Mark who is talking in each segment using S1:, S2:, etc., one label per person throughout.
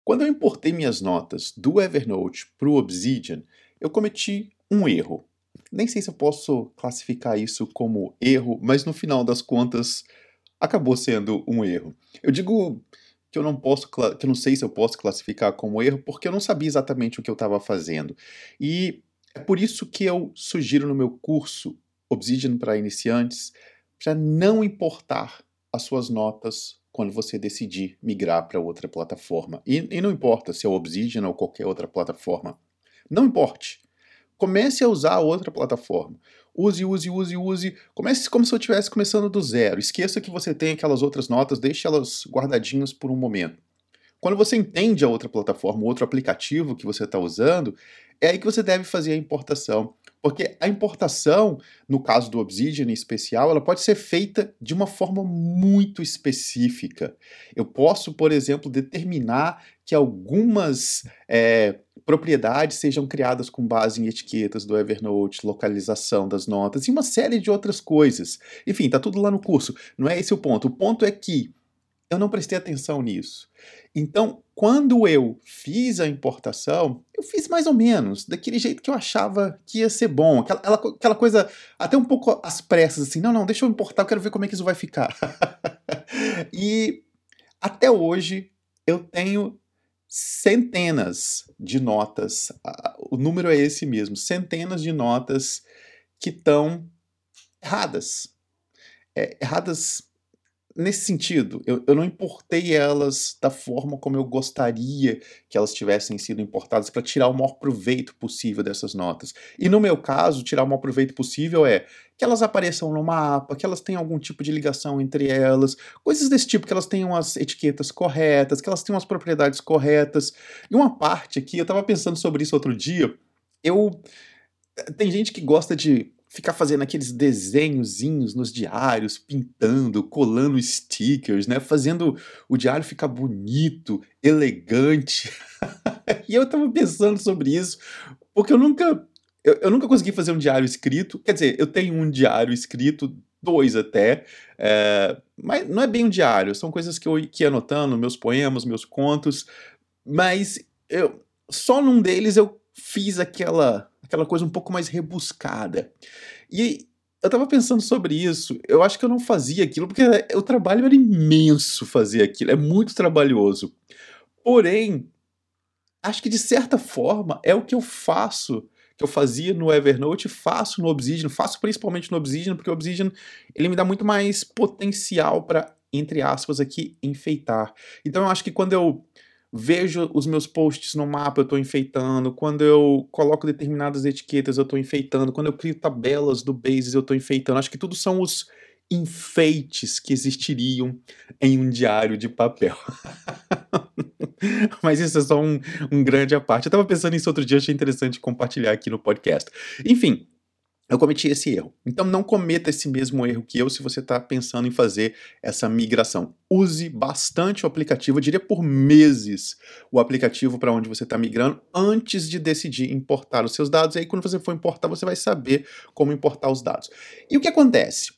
S1: Quando eu importei minhas notas do Evernote para o Obsidian, eu cometi um erro. Nem sei se eu posso classificar isso como erro, mas no final das contas acabou sendo um erro. Eu digo que eu não posso, que eu não sei se eu posso classificar como erro, porque eu não sabia exatamente o que eu estava fazendo. E é por isso que eu sugiro no meu curso Obsidian para iniciantes, para não importar as suas notas quando você decidir migrar para outra plataforma. E não importa se é o Obsidian ou qualquer outra plataforma. Não importe. Comece a usar outra plataforma. Use, use, use, use. Comece como se eu estivesse começando do zero. Esqueça que você tem aquelas outras notas, deixe elas guardadinhas por um momento. Quando você entende a outra plataforma, o outro aplicativo que você está usando, é aí que você deve fazer a importação. Porque a importação, no caso do Obsidian em especial, ela pode ser feita de uma forma muito específica. Eu posso, por exemplo, determinar que algumas propriedades sejam criadas com base em etiquetas do Evernote, localização das notas e uma série de outras coisas. Enfim, está tudo lá no curso. Não é esse o ponto. O ponto é que eu não prestei atenção nisso. Então, quando eu fiz a importação, eu fiz mais ou menos, daquele jeito que eu achava que ia ser bom. Aquela coisa, até um pouco às pressas, assim, não, deixa eu importar, eu quero ver como é que isso vai ficar. E até hoje eu tenho centenas de notas, o número é esse mesmo, centenas de notas que estão erradas. Erradas nesse sentido, eu não importei elas da forma como eu gostaria que elas tivessem sido importadas para tirar o maior proveito possível dessas notas. E no meu caso, tirar o maior proveito possível é que elas apareçam no mapa, que elas tenham algum tipo de ligação entre elas, coisas desse tipo, que elas tenham as etiquetas corretas, que elas tenham as propriedades corretas. E uma parte aqui, eu estava pensando sobre isso outro dia, eu tem gente que gosta de ficar fazendo aqueles desenhozinhos nos diários, pintando, colando stickers, né? Fazendo o diário ficar bonito, elegante. E eu tava pensando sobre isso, porque eu nunca consegui fazer um diário escrito. Quer dizer, eu tenho um diário escrito, dois até, mas não é bem um diário, são coisas que eu ia anotando, meus poemas, meus contos, mas só num deles eu fiz aquela coisa um pouco mais rebuscada. E eu tava pensando sobre isso, eu acho que eu não fazia aquilo, porque o trabalho era imenso fazer aquilo, é muito trabalhoso. Porém, acho que de certa forma é o que eu faço, que eu fazia no Evernote, faço no Obsidian, faço principalmente no Obsidian, porque o Obsidian ele me dá muito mais potencial para, entre aspas, aqui, enfeitar. Então eu acho que quando eu vejo os meus posts no mapa, eu estou enfeitando. Quando eu coloco determinadas etiquetas, eu estou enfeitando. Quando eu crio tabelas do Basis, eu estou enfeitando. Acho que tudo são os enfeites que existiriam em um diário de papel. Mas isso é só um grande à parte. Eu estava pensando nisso outro dia, achei interessante compartilhar aqui no podcast. Enfim, eu cometi esse erro. Então não cometa esse mesmo erro que eu se você está pensando em fazer essa migração. Use bastante o aplicativo, eu diria por meses, o aplicativo para onde você está migrando antes de decidir importar os seus dados. E aí quando você for importar, você vai saber como importar os dados. E o que acontece?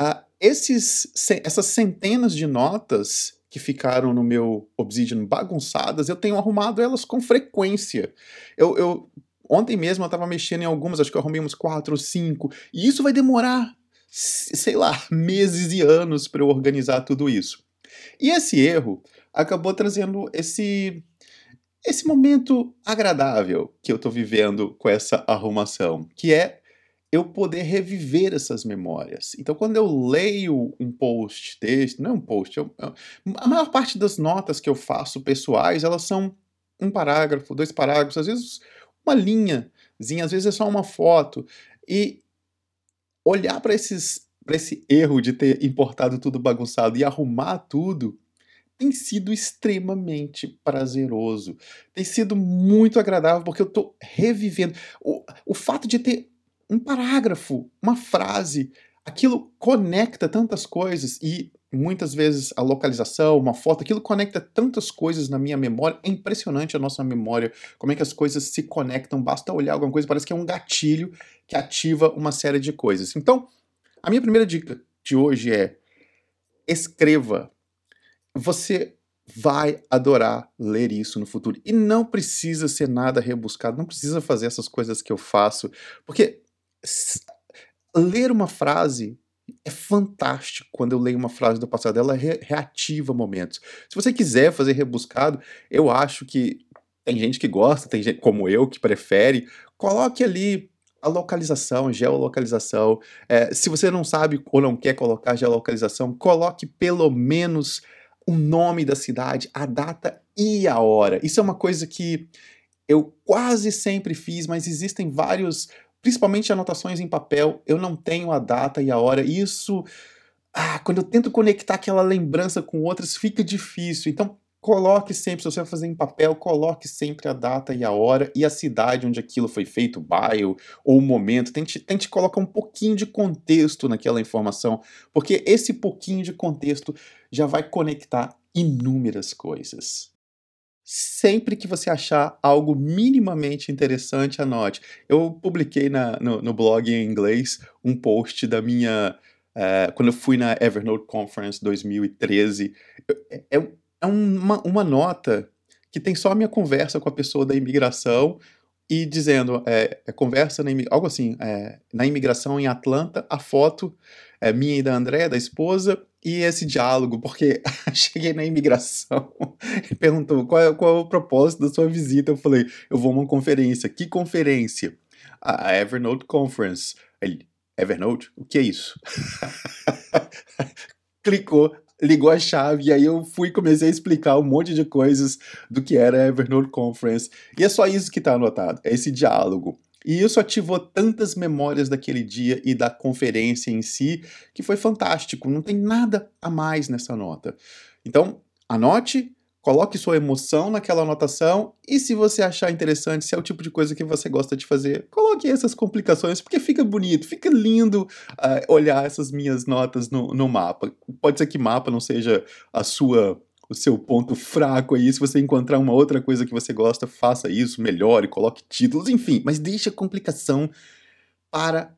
S1: Essas centenas de notas que ficaram no meu Obsidian bagunçadas, eu tenho arrumado elas com frequência. Ontem mesmo eu estava mexendo em algumas, acho que eu arrumei uns 4 ou 5, e isso vai demorar, sei lá, meses e anos para eu organizar tudo isso. E esse erro acabou trazendo esse momento agradável que eu estou vivendo com essa arrumação, que é eu poder reviver essas memórias. Então, quando eu leio um post desse, não é um post, a maior parte das notas que eu faço pessoais, elas são um parágrafo, 2 parágrafos, às vezes uma linhazinha, às vezes é só uma foto. E olhar para esse erro de ter importado tudo bagunçado e arrumar tudo tem sido extremamente prazeroso. Tem sido muito agradável, porque eu estou revivendo. O fato de ter um parágrafo, uma frase, aquilo conecta tantas coisas e muitas vezes a localização, uma foto, aquilo conecta tantas coisas na minha memória. É impressionante a nossa memória, como é que as coisas se conectam. Basta olhar alguma coisa, parece que é um gatilho que ativa uma série de coisas. Então, a minha primeira dica de hoje é: escreva. Você vai adorar ler isso no futuro. E não precisa ser nada rebuscado, não precisa fazer essas coisas que eu faço, porque s ler uma frase é fantástico quando eu leio uma frase do passado, ela reativa momentos. Se você quiser fazer rebuscado, eu acho que tem gente que gosta, tem gente como eu que prefere, coloque ali a localização, geolocalização. Se você não sabe ou não quer colocar geolocalização, coloque pelo menos o nome da cidade, a data e a hora. Isso é uma coisa que eu quase sempre fiz, mas existem vários, principalmente anotações em papel, eu não tenho a data e a hora, e isso, quando eu tento conectar aquela lembrança com outras, fica difícil. Então, coloque sempre, se você vai fazer em papel, coloque sempre a data e a hora e a cidade onde aquilo foi feito, o bairro ou o momento. Tente colocar um pouquinho de contexto naquela informação, porque esse pouquinho de contexto já vai conectar inúmeras coisas. Sempre que você achar algo minimamente interessante, anote. Eu publiquei no blog em inglês um post da minha. Quando eu fui na Evernote Conference 2013. É uma nota que tem só a minha conversa com a pessoa da imigração e dizendo, conversa algo assim, na imigração em Atlanta, a foto minha e da Andrea, da esposa, e esse diálogo, porque cheguei na imigração e perguntou qual é o propósito da sua visita. Eu falei, eu vou a uma conferência. Que conferência? A Evernote Conference. Ele, Evernote? O que é isso? Clicou, ligou a chave, e aí eu fui e comecei a explicar um monte de coisas do que era a Evernote Conference. E é só isso que está anotado, é esse diálogo. E isso ativou tantas memórias daquele dia e da conferência em si, que foi fantástico. Não tem nada a mais nessa nota. Então, anote, coloque sua emoção naquela anotação, e se você achar interessante, se é o tipo de coisa que você gosta de fazer, coloque essas complicações, porque fica bonito, fica lindo olhar essas minhas notas no mapa. Pode ser que mapa não seja o seu ponto fraco aí. Se você encontrar uma outra coisa que você gosta, faça isso, melhore, coloque títulos, enfim, mas deixe a complicação para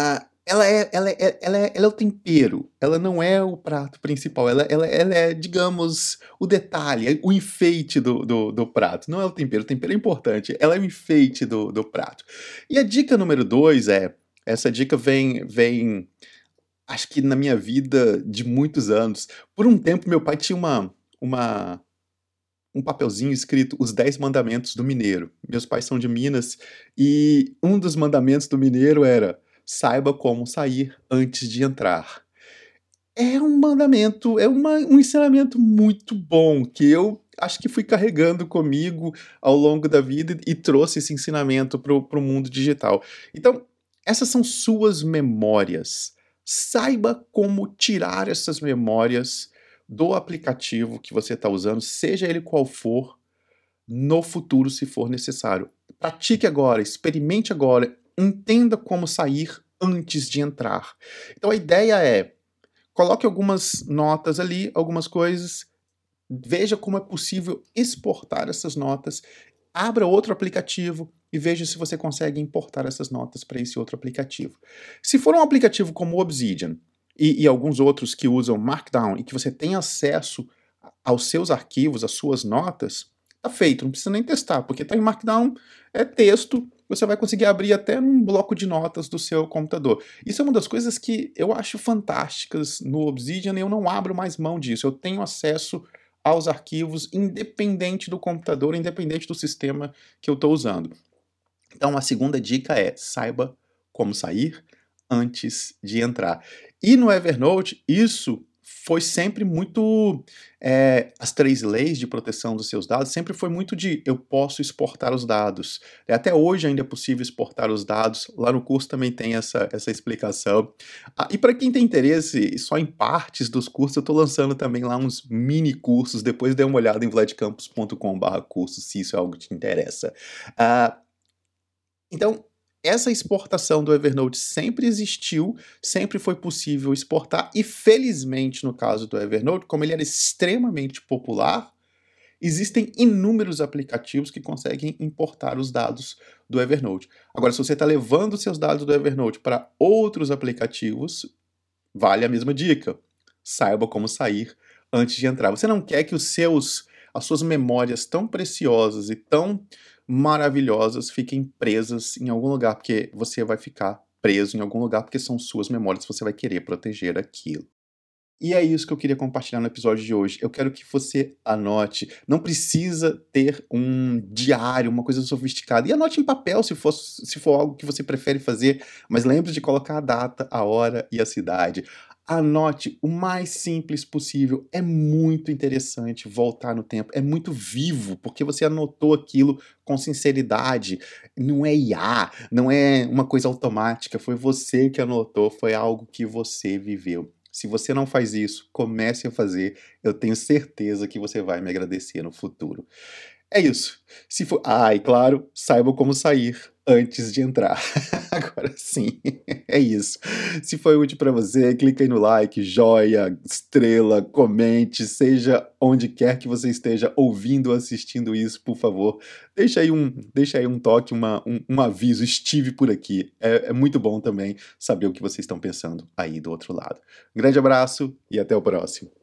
S1: ela é o tempero, ela não é o prato principal, ela é, digamos, o detalhe, o enfeite do prato, não é o tempero é importante, ela é o enfeite do prato. E a dica número 2 essa dica vem, acho que na minha vida de muitos anos. Por um tempo, meu pai tinha uma um papelzinho escrito Os 10 Mandamentos do Mineiro. Meus pais são de Minas e um dos mandamentos do mineiro era: saiba como sair antes de entrar. É um mandamento, um ensinamento muito bom que eu acho que fui carregando comigo ao longo da vida e trouxe esse ensinamento para o mundo digital. Então, essas são suas memórias. Saiba como tirar essas memórias do aplicativo que você está usando, seja ele qual for, no futuro, se for necessário. Pratique agora, experimente agora, entenda como sair antes de entrar. Então a ideia é: coloque algumas notas ali, algumas coisas, veja como é possível exportar essas notas, abra outro aplicativo e veja se você consegue importar essas notas para esse outro aplicativo. Se for um aplicativo como o Obsidian e alguns outros que usam Markdown e que você tem acesso aos seus arquivos, às suas notas, tá feito, não precisa nem testar, porque tá em Markdown, é texto, você vai conseguir abrir até num bloco de notas do seu computador. Isso é uma das coisas que eu acho fantásticas no Obsidian, e eu não abro mais mão disso. Eu tenho acesso aos arquivos independente do computador, independente do sistema que eu estou usando. Então a segunda dica é: saiba como sair antes de entrar. E no Evernote, isso foi sempre muito. As 3 leis de proteção dos seus dados sempre foi muito de eu posso exportar os dados. Até hoje ainda é possível exportar os dados. Lá no curso também tem essa explicação. E para quem tem interesse só em partes dos cursos, eu estou lançando também lá uns mini cursos. Depois dê uma olhada em vladcampus.com/cursos, se isso é algo que te interessa. Então, essa exportação do Evernote sempre existiu, sempre foi possível exportar, e felizmente no caso do Evernote, como ele era extremamente popular, existem inúmeros aplicativos que conseguem importar os dados do Evernote. Agora, se você está levando seus dados do Evernote para outros aplicativos, vale a mesma dica. Saiba como sair antes de entrar. Você não quer que os seus as suas memórias tão preciosas e tão maravilhosas fiquem presas em algum lugar, porque você vai ficar preso em algum lugar, porque são suas memórias, você vai querer proteger aquilo. E é isso que eu queria compartilhar no episódio de hoje. Eu quero que você anote. Não precisa ter um diário, uma coisa sofisticada. E anote em papel se for algo que você prefere fazer, mas lembre de colocar a data, a hora e a cidade. Anote o mais simples possível. É muito interessante voltar no tempo. É muito vivo, porque você anotou aquilo com sinceridade. Não é IA, não é uma coisa automática. Foi você que anotou, foi algo que você viveu. Se você não faz isso, comece a fazer. Eu tenho certeza que você vai me agradecer no futuro. É isso. Se for... Ah, e claro, saiba como sair antes de entrar. Agora sim, é isso. Se foi útil para você, clica aí no like, joia, estrela, comente, seja onde quer que você esteja ouvindo ou assistindo isso, por favor. Deixa aí um toque, um aviso, estive por aqui. É muito bom também saber o que vocês estão pensando aí do outro lado. Um grande abraço e até o próximo.